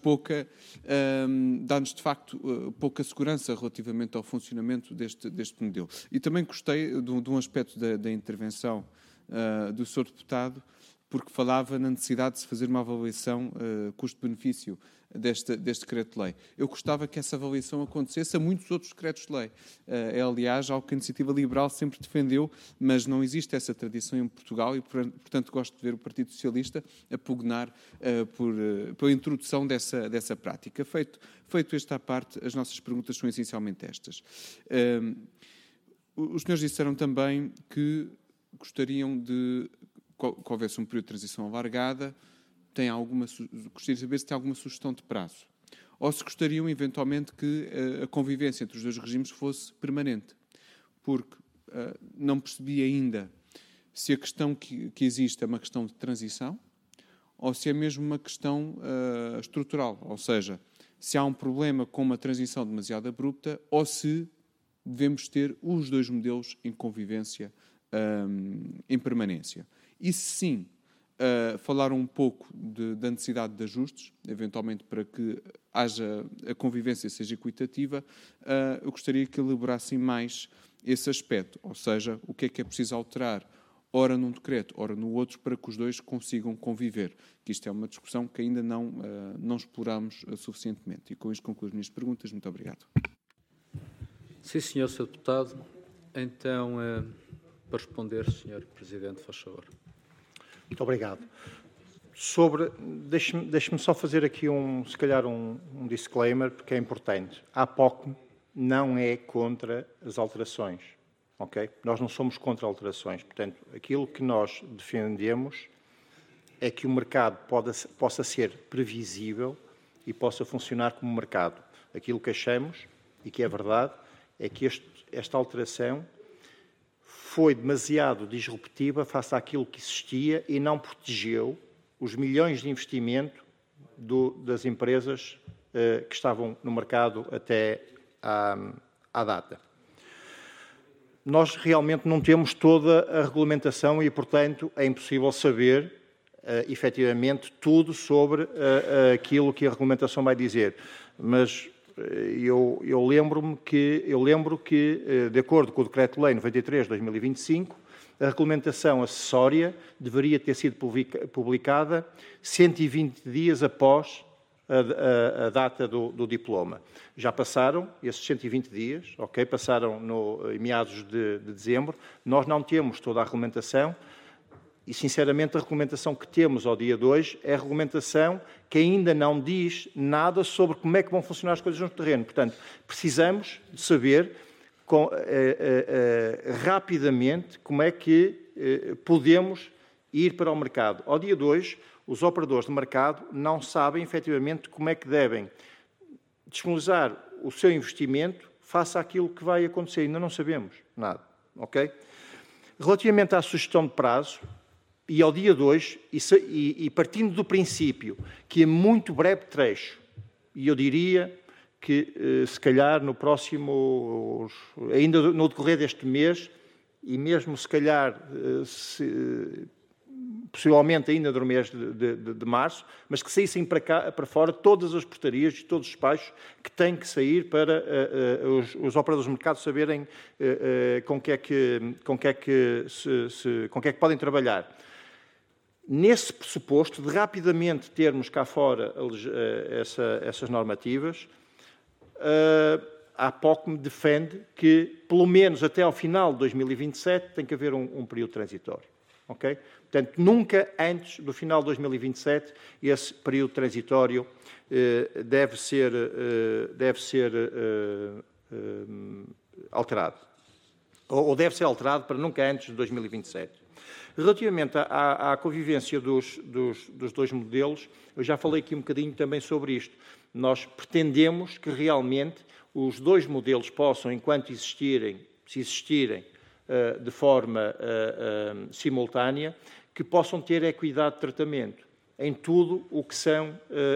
F: de facto pouca segurança relativamente ao funcionamento deste modelo. E também gostei de um aspecto da intervenção do Sr. Deputado, porque falava na necessidade de se fazer uma avaliação custo-benefício deste decreto-lei. Eu gostava que essa avaliação acontecesse a muitos outros decretos-lei. É, aliás, algo que a Iniciativa Liberal sempre defendeu, mas não existe essa tradição em Portugal e, portanto, gosto de ver o Partido Socialista a pugnar pela introdução dessa prática. Feito esta à parte, as nossas perguntas são essencialmente estas. Os senhores disseram também que gostariam que houvesse um período de transição alargada. Gostaria de saber se tem alguma sugestão de prazo. Ou se gostariam, eventualmente, que a convivência entre os dois regimes fosse permanente. Porque não percebi ainda se a questão que existe é uma questão de transição ou se é mesmo uma questão estrutural. Ou seja, se há um problema com uma transição demasiado abrupta ou se devemos ter os dois modelos em convivência em permanência. E se sim, falar um pouco da necessidade de ajustes, eventualmente para que a convivência seja equitativa, eu gostaria que elaborassem mais esse aspecto, ou seja, o que é preciso alterar, ora num decreto, ora no outro, para que os dois consigam conviver. Que isto é uma discussão que ainda não exploramos suficientemente. E com isto concluo as minhas perguntas. Muito obrigado.
A: Sim, Sr. Deputado. Então, para responder, Sr. Presidente, faz favor.
C: Muito obrigado. Deixe-me só fazer aqui um disclaimer, porque é importante. A APOCM não é contra as alterações, ok? Nós não somos contra alterações. Portanto, aquilo que nós defendemos é que o mercado possa ser previsível e possa funcionar como mercado. Aquilo que achamos, e que é verdade, é que esta alteração foi demasiado disruptiva face àquilo que existia e não protegeu os milhões de investimento das empresas que estavam no mercado até à data. Nós realmente não temos toda a regulamentação e, portanto, é impossível saber, efetivamente, tudo sobre aquilo que a regulamentação vai dizer. Mas eu lembro que, de acordo com o Decreto-Lei 93 de 2025, a regulamentação acessória deveria ter sido publicada 120 dias após a data do diploma. Já passaram esses 120 dias, ok? Passaram em meados de dezembro. Nós não temos toda a regulamentação e, sinceramente, a regulamentação que temos ao dia de hoje é a regulamentação que ainda não diz nada sobre como é que vão funcionar as coisas no terreno. Portanto, precisamos de saber rapidamente como é que podemos ir para o mercado. Ao dia de hoje, os operadores de mercado não sabem, efetivamente, como é que devem disponibilizar o seu investimento face àquilo que vai acontecer. Ainda não sabemos nada, ok? Relativamente à sugestão de prazo, e ao dia de hoje, e partindo do princípio que é muito breve trecho, e eu diria que, se calhar, ainda no decorrer deste mês, e mesmo, se calhar, possivelmente ainda no mês de março, mas que saíssem para fora todas as portarias e todos os despachos que têm que sair para os operadores de mercado saberem com que é que podem trabalhar. nesse pressuposto de rapidamente termos cá fora essas normativas, a APOCM defende que, pelo menos até ao final de 2027, tem que haver um período transitório. Okay? Portanto, nunca antes do final de 2027 esse período transitório deve ser alterado. Ou deve ser alterado para nunca antes de 2027. Relativamente à convivência dos dois modelos, eu já falei aqui um bocadinho também sobre isto. Nós pretendemos que realmente os dois modelos possam, enquanto existirem, se existirem, de forma simultânea, que possam ter equidade de tratamento em tudo o que são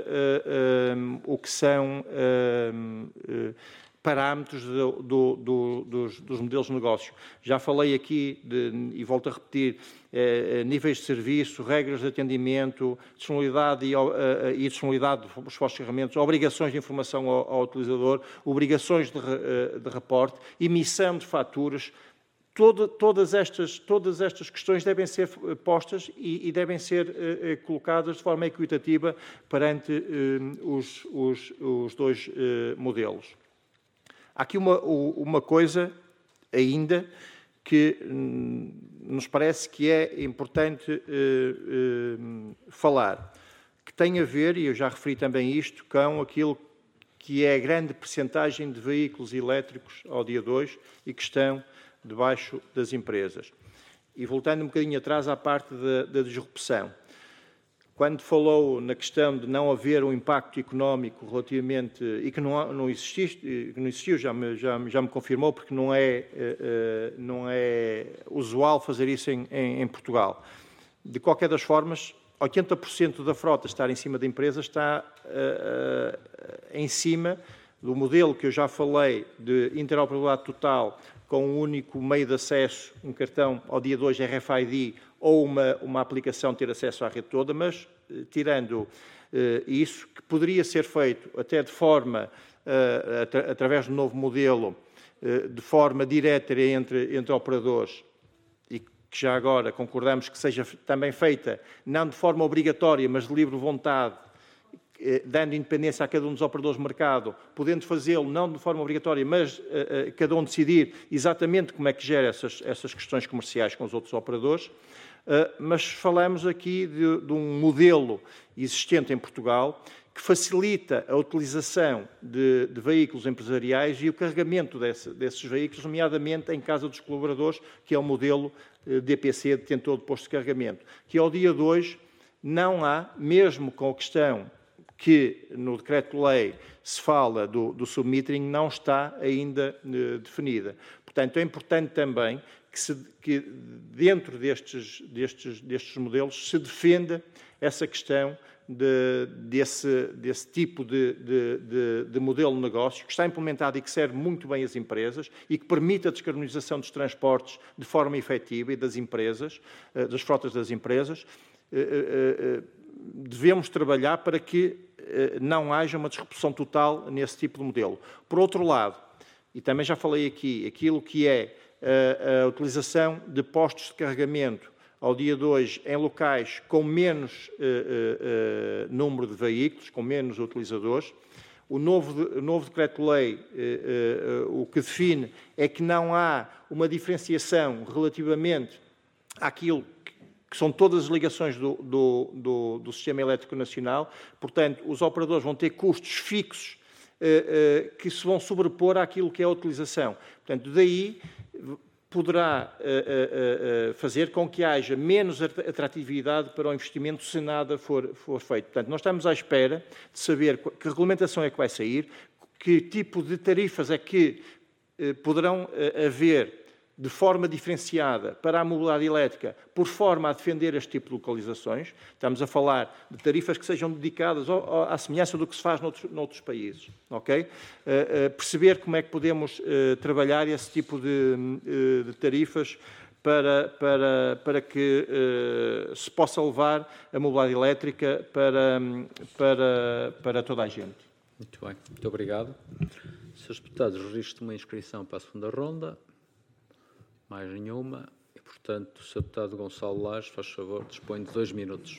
C: parâmetros dos modelos de negócio. Já falei aqui, e volto a repetir, níveis de serviço, regras de atendimento, disponibilidade e disponibilidade dos vossos ferramentas, obrigações de informação ao utilizador, obrigações de reporte, emissão de faturas. Todas estas questões devem ser postas e devem ser colocadas de forma equitativa perante os dois modelos. Há aqui uma coisa ainda que nos parece que é importante falar, que tem a ver, e eu já referi também isto, com aquilo que é a grande percentagem de veículos elétricos ao dia 2 e que estão debaixo das empresas. E voltando um bocadinho atrás à parte da disrupção. Quando falou na questão de não haver um impacto económico relativamente, e que não existiu, já me confirmou, porque não é usual fazer isso em Portugal. De qualquer das formas, 80% da frota estar em cima da empresa está em cima do modelo que eu já falei de interoperabilidade total, com um único meio de acesso, um cartão ao dia 2 RFID ou uma aplicação ter acesso à rede toda, mas tirando isso, que poderia ser feito até de forma, através do novo modelo, de forma direta entre operadores, e que já agora concordamos que seja também feita, não de forma obrigatória, mas de livre vontade, dando independência a cada um dos operadores de mercado, podendo fazê-lo não de forma obrigatória, mas cada um decidir exatamente como é que gera essas questões comerciais com os outros operadores. Mas falamos aqui de um modelo existente em Portugal que facilita a utilização de veículos empresariais e o carregamento desses veículos, nomeadamente em casa dos colaboradores, que é o modelo DPC, detentor de posto de carregamento, que ao dia de hoje não há, mesmo com a questão que no decreto-lei se fala do submetering, não está ainda definida. Portanto, é importante também que dentro destes modelos se defenda essa questão desse tipo de modelo de negócio que está implementado e que serve muito bem as empresas e que permite a descarbonização dos transportes de forma efetiva e das empresas, das frotas das empresas. Devemos trabalhar para que não haja uma disrupção total nesse tipo de modelo. Por outro lado, e também já falei aqui, aquilo que é a utilização de postos de carregamento ao dia de hoje em locais com menos número de veículos, com menos utilizadores. O novo decreto-lei o que define é que não há uma diferenciação relativamente àquilo que são todas as ligações do Sistema Elétrico Nacional. Portanto, os operadores vão ter custos fixos que se vão sobrepor àquilo que é a utilização. Portanto, daí poderá fazer com que haja menos atratividade para o investimento se nada for feito. Portanto, nós estamos à espera de saber que regulamentação é que vai sair, que tipo de tarifas é que poderão haver de forma diferenciada para a mobilidade elétrica, por forma a defender este tipo de localizações. Estamos a falar de tarifas que sejam dedicadas à semelhança do que se faz noutros países. Okay? Perceber como é que podemos trabalhar esse tipo de tarifas para que se possa levar a mobilidade elétrica para toda a gente.
A: Muito bem, muito obrigado. Senhores deputados, registro uma inscrição para a segunda ronda. Mais nenhuma. Portanto, o Sr. Deputado Gonçalo Lages, faz favor, dispõe de 2 minutos.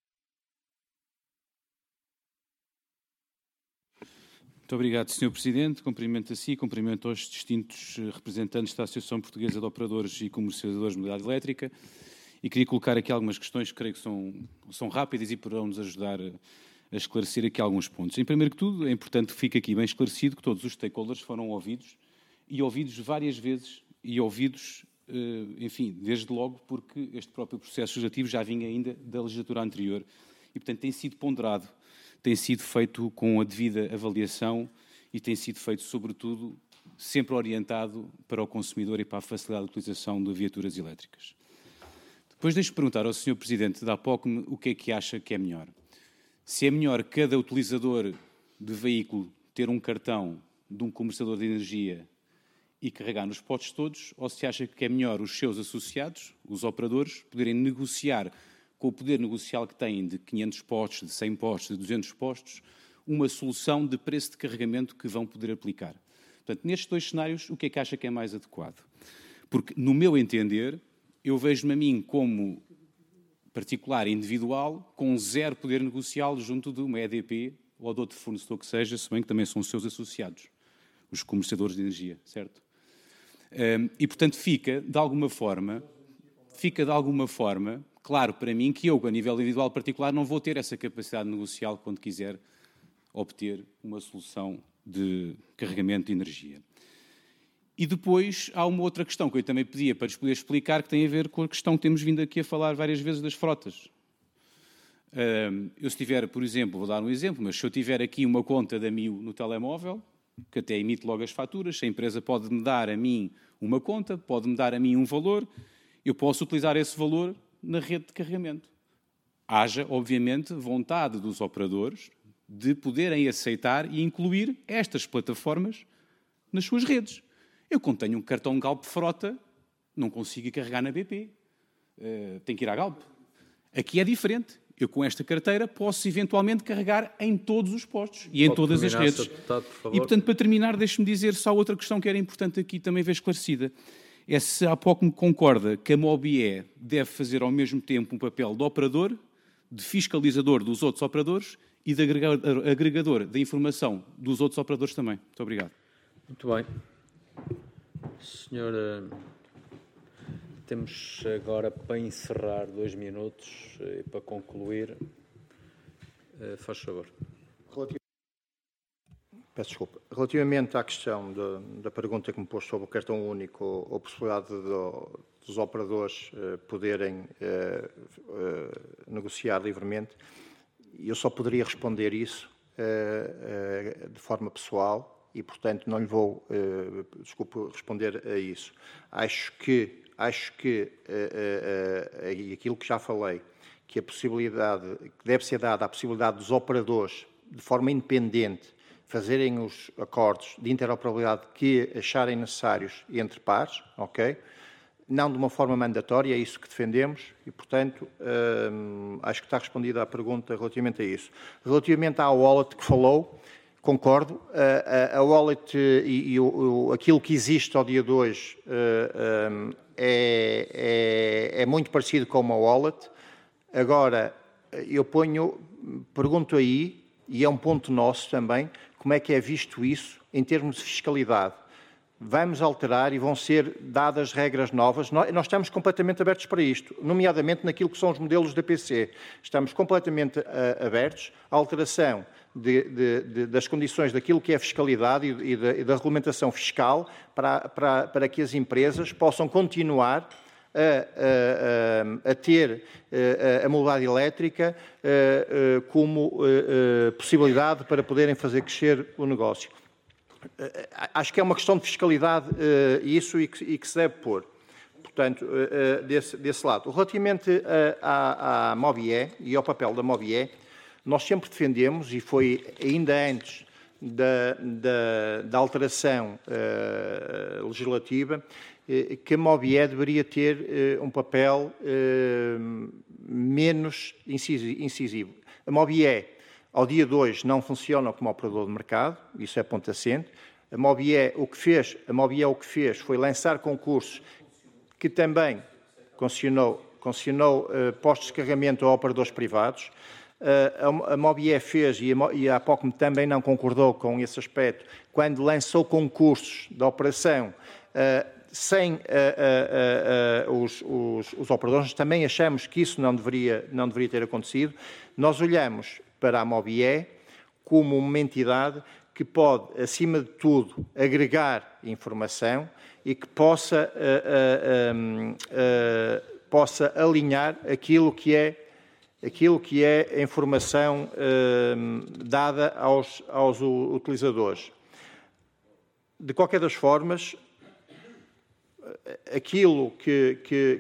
G: Muito obrigado, Sr. Presidente. Cumprimento a si, cumprimento aos distintos representantes da Associação Portuguesa de Operadores e Comercializadores de Mobilidade Elétrica e queria colocar aqui algumas questões que creio que são rápidas e poderão nos ajudar a esclarecer aqui alguns pontos. Em primeiro que tudo, é importante que fique aqui bem esclarecido que todos os stakeholders foram ouvidos e ouvidos várias vezes e ouvidos, enfim, desde logo porque este próprio processo legislativo já vinha ainda da legislatura anterior e, portanto, tem sido ponderado, tem sido feito com a devida avaliação e tem sido feito, sobretudo, sempre orientado para o consumidor e para a facilidade de utilização de viaturas elétricas. Depois deixo perguntar ao Sr. Presidente da APOCM o que é que acha que é melhor. Se é melhor cada utilizador de veículo ter um cartão de um comerciador de energia e carregar nos postos todos, ou se acha que é melhor os seus associados, os operadores, poderem negociar com o poder negocial que têm de 500 postos, de 100 postos, de 200 postos, uma solução de preço de carregamento que vão poder aplicar. Portanto, nestes dois cenários, o que é que acha que é mais adequado? Porque, no meu entender, eu vejo-me a mim como particular individual, com zero poder negocial junto de uma EDP ou de outro fornecedor que seja, se bem que também são os seus associados, os comerciadores de energia, certo? E, portanto, fica de alguma forma, claro para mim que eu, a nível individual particular, não vou ter essa capacidade negocial quando quiser obter uma solução de carregamento de energia. E depois há uma outra questão que eu também pedia para lhes poder explicar, que tem a ver com a questão que temos vindo aqui a falar várias vezes das frotas. Eu se tiver, por exemplo, vou dar um exemplo, mas se eu tiver aqui uma conta da MIU no telemóvel, que até emite logo as faturas, a empresa pode-me dar a mim uma conta, pode-me dar a mim um valor, eu posso utilizar esse valor na rede de carregamento. Haja, obviamente, vontade dos operadores de poderem aceitar e incluir estas plataformas nas suas redes. Eu, quando tenho um cartão Galp Frota, não consigo carregar na BP. Tenho que ir à Galp. Aqui é diferente. Eu, com esta carteira, posso eventualmente carregar em todos os postos e em todas as redes.
A: Deputado, por favor.
G: E, portanto, para terminar, deixe-me dizer só outra questão que era importante aqui também ver esclarecida. É se há pouco me concorda que a MOBIE deve fazer ao mesmo tempo um papel de operador, de fiscalizador dos outros operadores e de agregador da informação dos outros operadores também. Muito obrigado.
A: Muito bem. Senhora, temos agora para encerrar 2 minutos e para concluir. Faz favor.
C: Peço desculpa. Relativamente à questão da pergunta que me pôs sobre o cartão único ou a possibilidade dos operadores poderem negociar livremente, eu só poderia responder isso de forma pessoal e, portanto, não lhe vou, responder a isso. Acho que aquilo que já falei, que a possibilidade, que deve ser dada a possibilidade dos operadores, de forma independente, fazerem os acordos de interoperabilidade que acharem necessários entre pares, ok? Não de uma forma mandatória, é isso que defendemos e, portanto, acho que está respondida a pergunta relativamente a isso. Relativamente à wallet que falou, concordo, a wallet e aquilo que existe ao dia de hoje é muito parecido com uma wallet. Agora, eu pergunto aí, e é um ponto nosso também, como é que é visto isso em termos de fiscalidade. Vamos alterar e vão ser dadas regras novas. Nós estamos completamente abertos para isto, nomeadamente naquilo que são os modelos da PC. Estamos completamente abertos à alteração das condições daquilo que é a fiscalidade e da regulamentação fiscal para que as empresas possam continuar a ter a mobilidade elétrica como possibilidade para poderem fazer crescer o negócio. Acho que é uma questão de fiscalidade isso e que se deve pôr, portanto, desse lado. Relativamente à MOBIE e ao papel da MOBIE, nós sempre defendemos, e foi ainda antes da alteração legislativa, que a MOBIE deveria ter um papel menos incisivo. A MOBIE, ao dia de hoje, não funciona como operador de mercado, isso é ponto assente. A MOBIE o que fez foi lançar concursos que também concessionou postos de carregamento a operadores privados. A Mobie fez, e a APOCM também não concordou com esse aspecto, quando lançou concursos de operação sem os operadores. Também achamos que isso não deveria ter acontecido. Nós olhamos para a Mobie como uma entidade que pode, acima de tudo, agregar informação e que possa alinhar aquilo que é a informação dada aos utilizadores. De qualquer das formas, aquilo que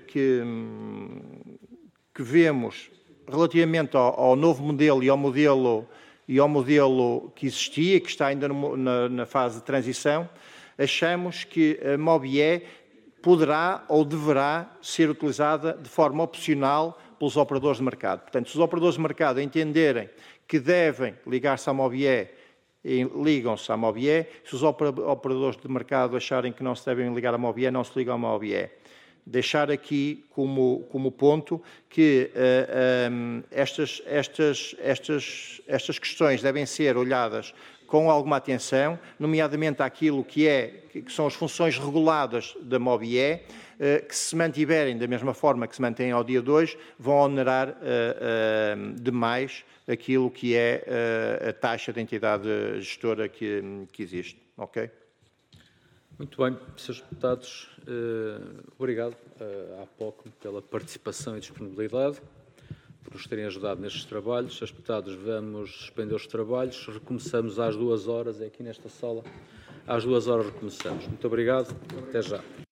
C: vemos relativamente ao novo modelo e ao modelo que existia, que está ainda na fase de transição, achamos que a Mobie poderá ou deverá ser utilizada de forma opcional pelos operadores de mercado. Portanto, se os operadores de mercado entenderem que devem ligar-se à Mobie, ligam-se à Mobie. Se os operadores de mercado acharem que não se devem ligar à Mobie, não se ligam à Mobie. Deixar aqui como ponto que estas questões devem ser olhadas com alguma atenção, nomeadamente àquilo que são as funções reguladas da Mobie, que se mantiverem da mesma forma que se mantêm ao dia 2, vão onerar demais aquilo que é a taxa de entidade gestora que existe. Ok?
A: Muito bem, Srs. Deputados, obrigado à APOCM pela participação e disponibilidade, por nos terem ajudado nestes trabalhos. Srs. Deputados, vamos suspender os trabalhos, recomeçamos às 2 horas, é aqui nesta sala, às 2 horas recomeçamos. Muito obrigado, até já.